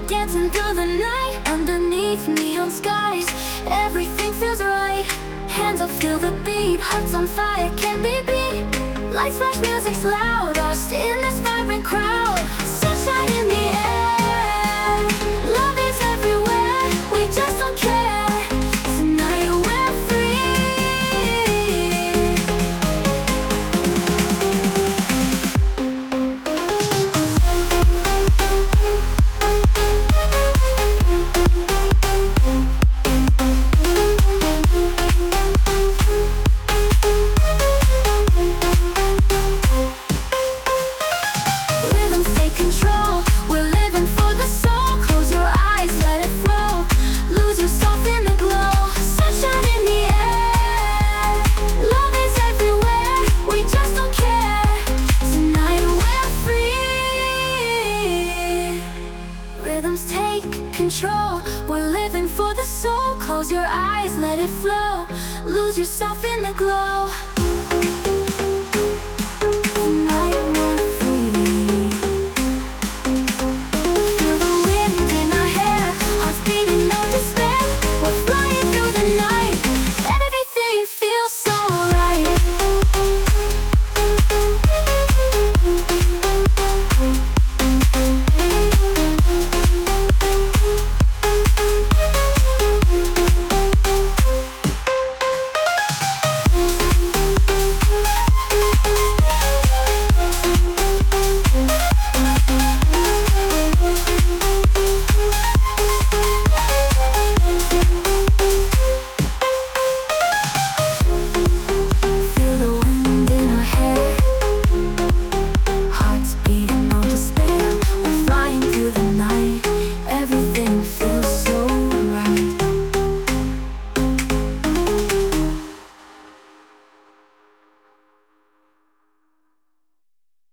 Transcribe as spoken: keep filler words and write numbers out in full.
dancing through the night. Underneath neon skies, everything feels right. Hands up, feel the beat, hearts on fire, can't be beat. Lights flash, music's loud, lost in this vibrant crowd. Sunshine in the air, love is everywhere, we just don't care. Tonight we're free. Rhythms take control, we're living for the soul. Close your eyes, let it flow, lose yourself in the glow. Sunshine in the air, love is everywhere, we just don't care. Tonight we're free. Rhythms take control, we're living for the soul. Close your eyes, let it flow, lose yourself in the glow.